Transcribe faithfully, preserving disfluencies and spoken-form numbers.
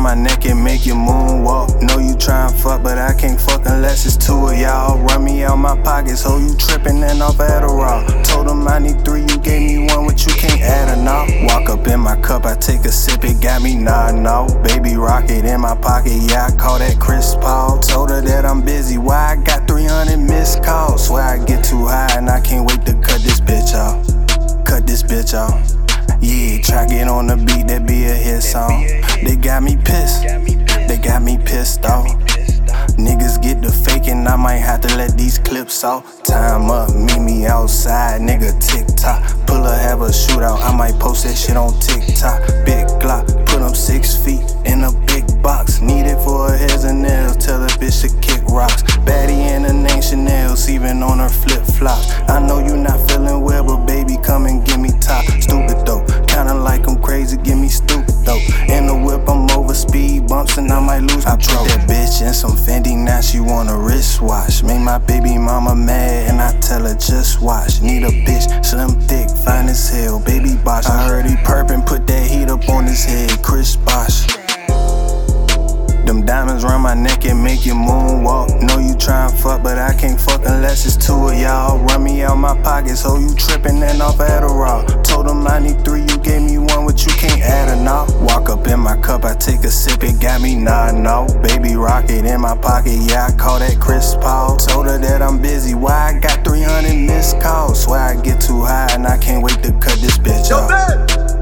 around my neck and make you moonwalk. Know you tryin' fuck, but I can't fuck unless it's two of y'all. Run me out my pockets, ho, you trippin' and off Adderall. Told him I need three, you gave me one, what you can't add enough. Walk up in my cup, I take a sip, it got me nodding off. Baby rocket in my pocket, yeah, I call that Chris Paul. Told her that I'm busy, why I got three hundred missed calls. Swear I get too high and I can't wait to cut this bitch off. Cut this bitch off. Yeah, try get on the beat, that be a hit song. They got me pissed, they got me pissed off. Niggas get the faking, I might have to let these clips off. Time up, meet me outside, nigga TikTok. Pull up, have a shootout, I might post that shit on TikTok. Big Glock, put them six feet in a big box. Need it for her hairs and nails, tell the bitch to kick rocks. Baddie in a name Chanel's, even on her flip flops. I know you not feeling well, but baby, come and give me top. Stupid though, kinda like I'm crazy, give me stupid though. In the whip, I'm over speed bumps and I might lose control. I put that bitch in some Fendi, now she want a wristwatch. Make my baby mama mad and I tell her just watch. Need a bitch, slim thick, fine as hell, baby Bosh. I heard he perpin', put that heat up on his head, Chris Bosh. Them diamonds round my neck and make you moonwalk. Know you tryin' fuck, but I can't fuck unless it's two of y'all. Run me out my pockets, ho, you trippin' and off Adderall. Told him I need three, you gave me one, what you can't add enough. Walk up in my cup, I take a sip, it got me nodding off. Baby rocket in my pocket, yeah, I call that Chris Paul. Told her that I'm busy, why I got three hundred missed calls. Swear I get too high and I can't wait to cut this bitch off.